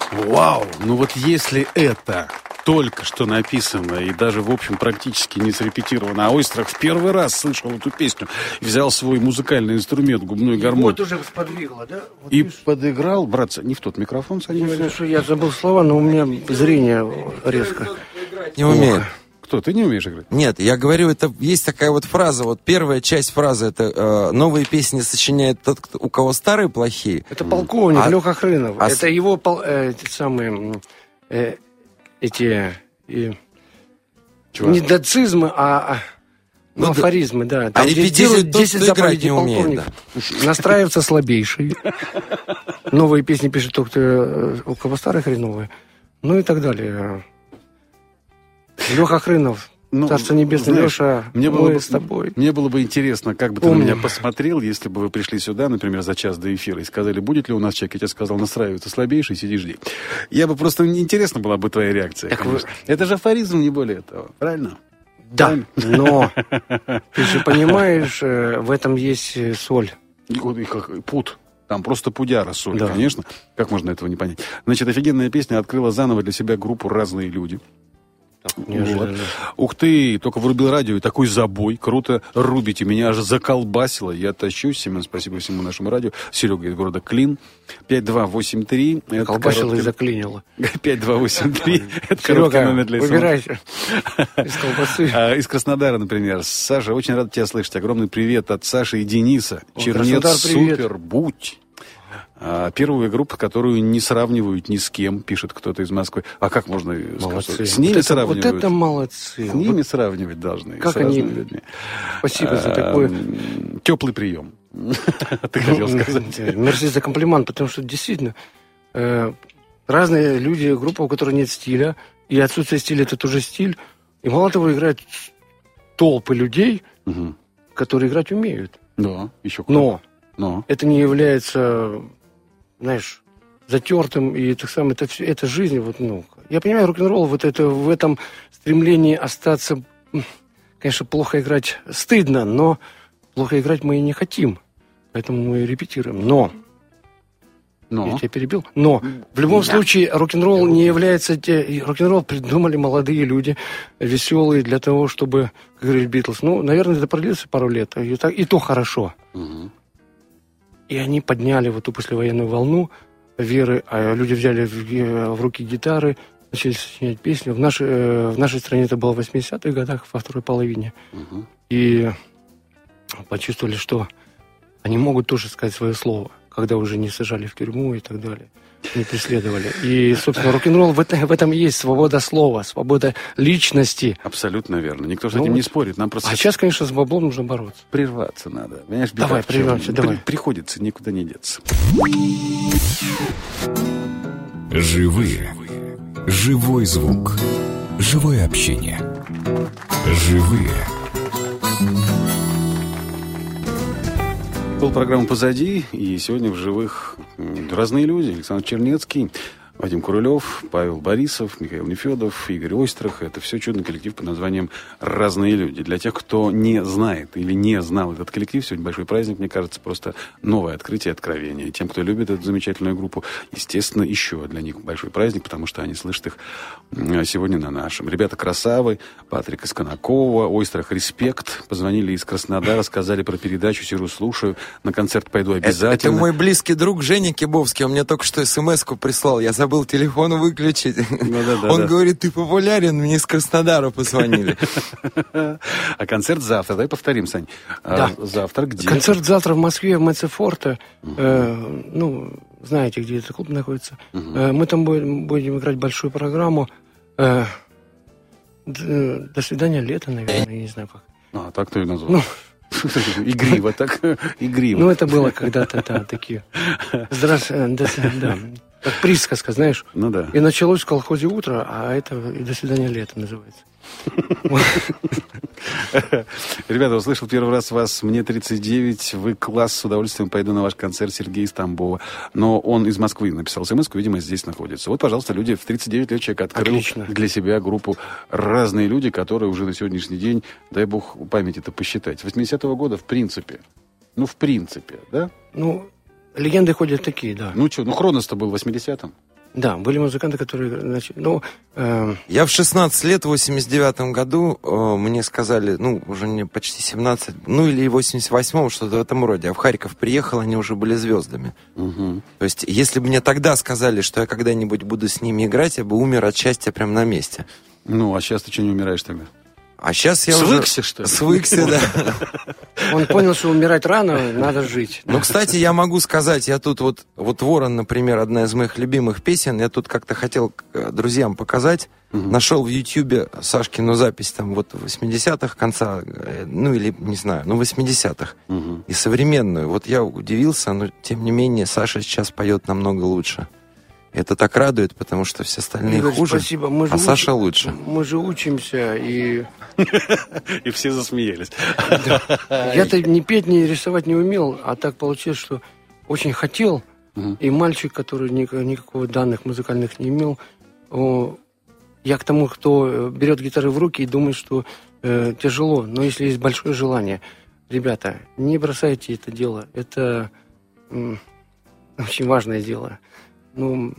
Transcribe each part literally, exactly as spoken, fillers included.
Вау! Ну вот если это только что написано и даже, в общем, практически не срепетировано, а Ойстрах в первый раз слышал эту песню, взял свой музыкальный инструмент, губной гармонь. Вот уже сподвигло, да? Вот и видишь? подыграл, братцы, не в тот микрофон садимся. Я забыл слова, но у меня зрение резко. Не умею. Кто, ты не умеешь играть? Нет, я говорю, это есть такая вот фраза, вот первая часть фразы, это э, новые песни сочиняет тот, кто, у кого старые плохие. Это полковник А- Леха Хрынов. а Это с- его пол- э, эти самые э, эти э, Чего? не дацизмы, а, а ну, Ну, афоризмы, да. а где репетирует тот, кто играть заповедей не умеет, полковника. Настраиваться слабейший. Новые песни пишет тот, кто э, у кого старые хреновые. Ну и так далее. Леха Хрынов. Ну, Царство небесное, знаешь, Леша, мне было мы бы- с тобой. Мне было бы интересно, как бы ты Помню. на меня посмотрел, если бы вы пришли сюда, например, за час до эфира и сказали, будет ли у нас человек, я тебе сказал, настраивается слабейший, сиди, жди. Я бы просто, интересна была бы твоя реакция. Так конечно. Это же афоризм, не более этого, правильно? Да, но ты же понимаешь, э, в этом есть э, соль. И вот и как- Пут. Там просто пудяра соль, Да. конечно. Как можно этого не понять? Значит, офигенная песня открыла заново для себя группу «Разные люди». Неожиданно. Вот. Ух ты, только врубил радио, и такой забой. Круто рубите. Меня аж заколбасило. Я тащусь. Семен, спасибо всему нашему радио. Серега из города Клин. пять два восемь три. Это Колбасило и короткий- заклинило. пять два восемь три. Это короткий Серега, номер для смс. выбирайся из колбасы. А, Из Краснодара, например. Саша, очень рад тебя слышать. Огромный привет от Саши и Дениса. О, Чернец, Краснодар, привет. супер, будь. А, первая группа, которую не сравнивают ни с кем, пишет кто-то из Москвы. А как можно э, Молодцы. сказать? С ними вот это, сравнивают? Вот это молодцы. С ними сравнивать должны. Как с разными они- людьми. Спасибо за такое. Теплый прием. Ты хотел сказать. Мерси за комплимент, потому что действительно э, разные люди, группа, у которой нет стиля, и отсутствие стиля это тоже стиль. И мало того, играют толпы людей, Мгм. которые играть умеют. Да, еще Но Но. это не является, знаешь, затертым, и так самое, это, все, это жизнь. Вот, ну, я понимаю, рок-н-ролл вот это, в этом стремлении остаться, м, конечно, плохо играть стыдно, но плохо играть мы и не хотим. Поэтому мы репетируем. Но, я Но. тебя перебил, но в любом Да. случае рок-н-ролл не является... те- и рок-н-ролл придумали молодые люди, веселые, для того, чтобы, как говорили Битлз, ну, наверное, это продлится пару лет, и, так- и то хорошо. Мгм. И они подняли вот ту послевоенную волну веры, а люди взяли в, э, в руки гитары, начали сочинять песни. В нашей, э, в нашей стране это было в восьмидесятых годах, во второй половине. Мгм. И почувствовали, что они могут тоже сказать свое слово, когда уже не сажали в тюрьму и так далее, не преследовали. И, собственно, рок-н-ролл в, это- в этом и есть свобода слова, свобода личности. Абсолютно верно. Никто с Ну этим вот. не спорит. Нам просто А сейчас, конечно, с баблом нужно бороться. прерваться надо. Понимаешь, беда Давай, в чём? прервемся, При- давай. Приходится, никуда не деться. Живые. Живой звук. Живое общение. Живые. Полпрограммы позади, и сегодня в живых м, разные люди. Александр Чернецкий, Вадим Курылев, Павел Борисов, Михаил Нефедов, Игорь Ойстрах. Это все чудный коллектив под названием «Разные люди». Для тех, кто не знает или не знал этот коллектив, сегодня большой праздник, мне кажется, просто новое открытие, откровение. И тем, кто любит эту замечательную группу, естественно, еще для них большой праздник, потому что они слышат их м, сегодня на нашем. Ребята красавы, Патрик из Конакова, Ойстрах респект. Позвонили из Краснодара, сказали про передачу, сижу, слушаю. На концерт пойду Это, обязательно. это мой близкий друг Женя Кибовский. Он мне только что смс-ку прислал. Я забыл телефон выключить. Да-да-да, Он да. говорит, ты популярен, мне из Краснодара позвонили. А концерт завтра. Давай повторим, Сань. Да. А завтра где? Концерт завтра в Москве, в Мэцефорте. Э, ну, знаете, где этот клуб находится. Э, мы там будем, будем играть большую программу. Э, д- до свидания, лето, наверное, я не знаю как. А, так ты и назвал. Ну. Игриво, так игриво. Ну, это было когда-то, да, такие. Здравствуйте, до свидания, да. Как присказка, знаешь. Ну да. И началось в колхозе утро, а это и до свидания лето называется. Ребята, услышал первый раз вас, мне тридцать девять, вы класс, с удовольствием пойду на ваш концерт, Сергей из Тамбова. Но он из Москвы написал смс-ку, видимо, здесь находится. Вот, пожалуйста, люди, в тридцать девять лет человек открыл Отлично. для себя группу «Разные люди», которые уже на сегодняшний день, дай бог память это посчитать, восьмидесятого года, в принципе. Ну, в принципе, да? Ну, легенды ходят такие, да. Ну что, ну Хронос-то был в восьмидесятом. Да, были музыканты, которые... Значит, ну, э... Я в шестнадцать лет, в восемьдесят девятом году, э, мне сказали, ну, уже мне почти семнадцать, ну, или в восемьдесят восьмом, что-то в этом роде. А в Харьков приехал, они уже были звездами. Угу. То есть, если бы мне тогда сказали, что я когда-нибудь буду с ними играть, я бы умер от счастья прямо на месте. Ну, а сейчас ты что не умираешь тогда? А сейчас я Свыкся, уже... что ли? Свыкся, да. Он понял, что умирать рано, надо жить. Ну, кстати, я могу сказать, я тут вот, вот «Ворон», например, одна из моих любимых песен, я тут как-то хотел друзьям показать, угу. Нашел в Ютьюбе Сашкину запись там вот восьмидесятых, конца, ну или, не знаю, ну восьмидесятых, угу. И современную. Вот я удивился, но тем не менее Саша сейчас поет намного лучше. Это так радует, потому что все остальные Игорь, хуже, спасибо. Мы же а уч... Саша лучше. Мы же учимся, и... И все засмеялись. Я-то ни петь, ни рисовать не умел, а так получилось, что очень хотел, и мальчик, который никакого данных музыкальных не имел, я к тому, кто берет гитары в руки и думает, что тяжело, но если есть большое желание, ребята, не бросайте это дело, это очень важное дело. Ну,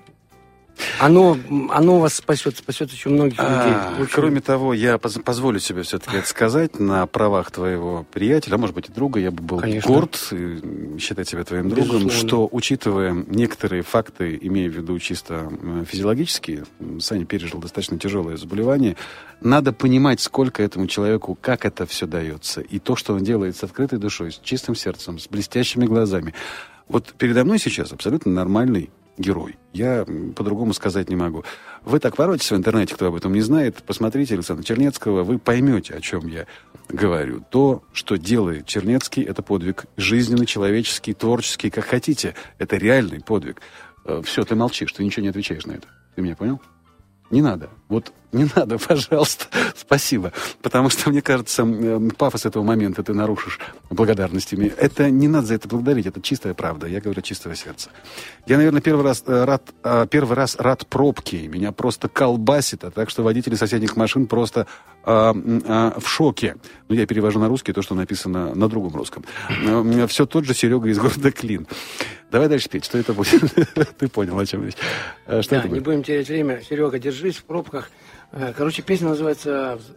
оно, оно вас спасет, спасет еще многих людей. А, Очень... Кроме того, я поз- позволю себе все-таки это сказать на правах твоего приятеля, а может быть и друга, я бы был Конечно. горд и считать себя твоим другом, Безусловно. что, учитывая некоторые факты, имея в виду чисто физиологические, Саня пережил достаточно тяжелое заболевание, надо понимать, сколько этому человеку, как это все дается, и то, что он делает с открытой душой, с чистым сердцем, с блестящими глазами. Вот передо мной сейчас абсолютно нормальный герой. Я по-другому сказать не могу. Вы так воротитесь в интернете, кто об этом не знает, посмотрите Александра Чернецкого, вы поймете, о чем я говорю. То, что делает Чернецкий, это подвиг жизненный, человеческий, творческий, как хотите. Это реальный подвиг. Все, ты молчишь, ты ничего не отвечаешь на это. Ты меня понял? Не надо. Вот не надо, пожалуйста. Спасибо. Потому что, мне кажется, пафос этого момента ты нарушишь благодарностями. Это не надо за это благодарить. Это чистая правда. Я говорю от чистого сердца. Я, наверное, первый раз рад, первый раз рад пробке. Меня просто колбасит. А так что водители соседних машин просто а, а, в шоке. Ну, я перевожу на русский то, что написано на другом русском. Все тот же Серега из города Клин. Давай дальше петь. Что это будет? Ты понял, о чем речь. Что да, это будет? Не будем терять время. Серега, держись в пробках. Короче, песня называется